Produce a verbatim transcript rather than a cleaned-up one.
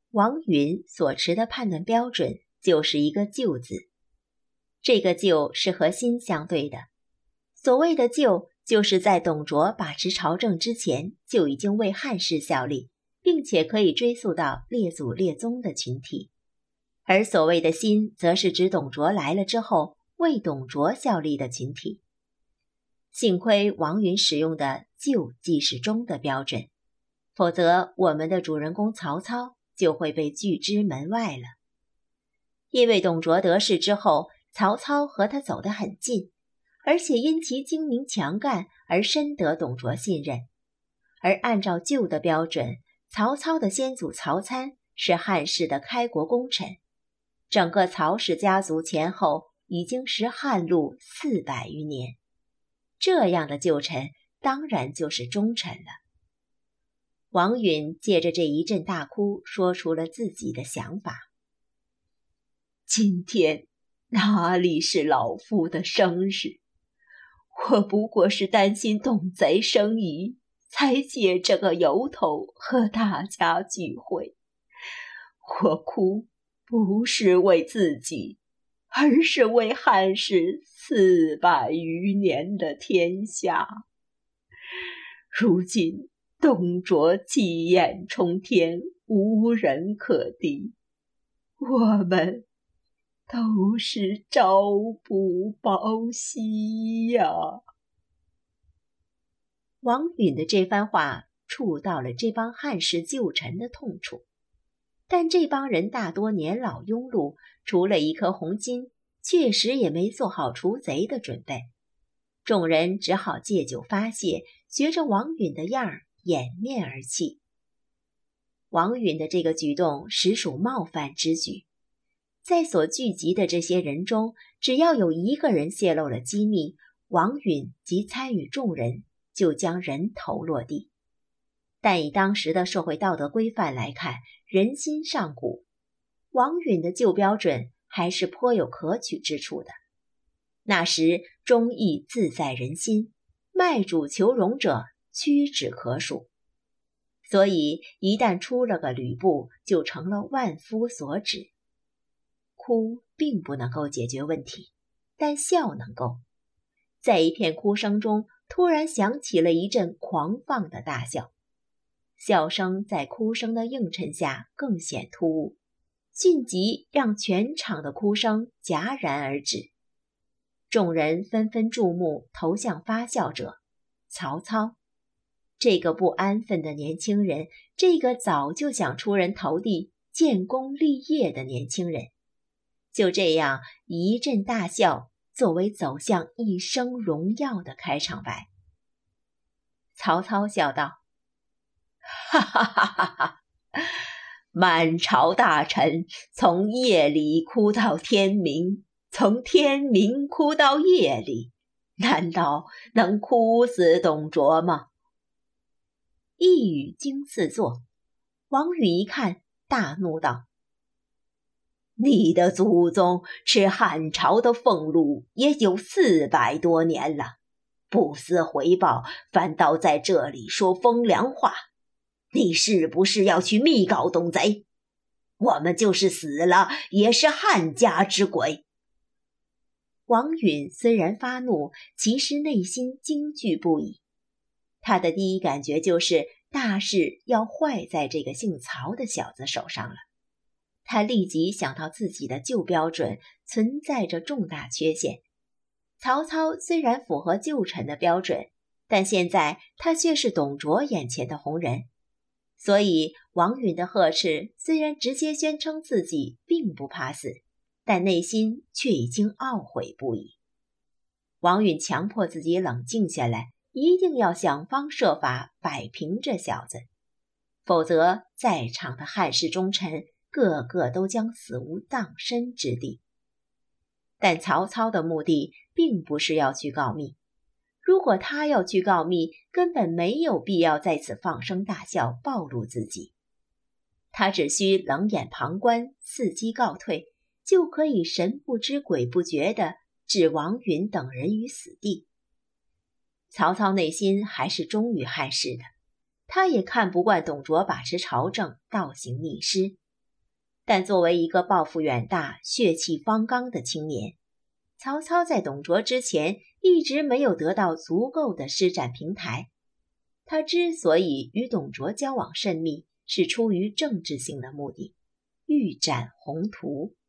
王允所持的判断标准就是一个旧字，这个旧是和新相对的。所谓的旧，就是在董卓把持朝政之前就已经为汉室效力，并且可以追溯到列祖列宗的群体。而所谓的新，则是指董卓来了之后为董卓效力的群体。幸亏王允使用的旧即是忠的标准，否则我们的主人公曹操就会被拒之门外了。因为董卓得势之后，曹操和他走得很近，而且因其精明强干而深得董卓信任。而按照旧的标准，曹操的先祖曹参是汉室的开国功臣，整个曹氏家族前后已经识汉禄四百余年，这样的旧臣当然就是忠臣了。王允借着这一阵大哭，说出了自己的想法。今天哪里是老夫的生日，我不过是担心董贼生疑，才借这个由头和大家聚会。我哭不是为自己，而是为汉室四百余年的天下。如今董卓气焰冲天，无人可敌，我们都是朝不保夕呀！王允的这番话触到了这帮汉室旧臣的痛处，但这帮人大多年老庸碌，除了一颗红心，确实也没做好除贼的准备。众人只好借酒发泄，学着王允的样儿掩面而泣。王允的这个举动实属冒犯之举，在所聚集的这些人中，只要有一个人泄露了机密，王允及参与众人就将人头落地。但以当时的社会道德规范来看，人心尚古，王允的旧标准还是颇有可取之处的。那时忠义自在人心，卖主求荣者屈指可数，所以一旦出了个吕布，就成了万夫所指。哭并不能够解决问题，但笑能够。在一片哭声中，突然响起了一阵狂放的大笑，笑声在哭声的映衬下更显突兀，迅即让全场的哭声戛然而止。众人纷纷注目投向发笑者曹操，这个不安分的年轻人，这个早就想出人头地建功立业的年轻人。就这样一阵大笑，作为走向一生荣耀的开场白。曹操笑道：哈哈哈哈哈！满朝大臣从夜里哭到天明，从天明哭到夜里，难道能哭死董卓吗？一语惊四座，王允一看，大怒道：你的祖宗吃汉朝的俸禄也有四百多年了，不思回报，反倒在这里说风凉话，你是不是要去密告董贼？我们就是死了，也是汉家之鬼。王允虽然发怒，其实内心惊惧不已。他的第一感觉就是大事要坏在这个姓曹的小子手上了。他立即想到自己的旧标准存在着重大缺陷。曹操虽然符合旧臣的标准，但现在他却是董卓眼前的红人。所以王允的呵斥虽然直接宣称自己并不怕死，但内心却已经懊悔不已。王允强迫自己冷静下来，一定要想方设法摆平这小子，否则在场的汉室忠臣个个都将死无葬身之地。但曹操的目的并不是要去告密，如果他要去告密，根本没有必要在此放声大笑暴露自己。他只需冷眼旁观，伺机告退，就可以神不知鬼不觉地置王允等人于死地。曹操内心还是忠于汉室的，他也看不惯董卓把持朝政，倒行逆施， 但作为一个抱负远大、血气方刚的青年，曹操在董卓之前一直没有得到足够的施展平台。他之所以与董卓交往甚密，是出于政治性的目的，欲展宏图。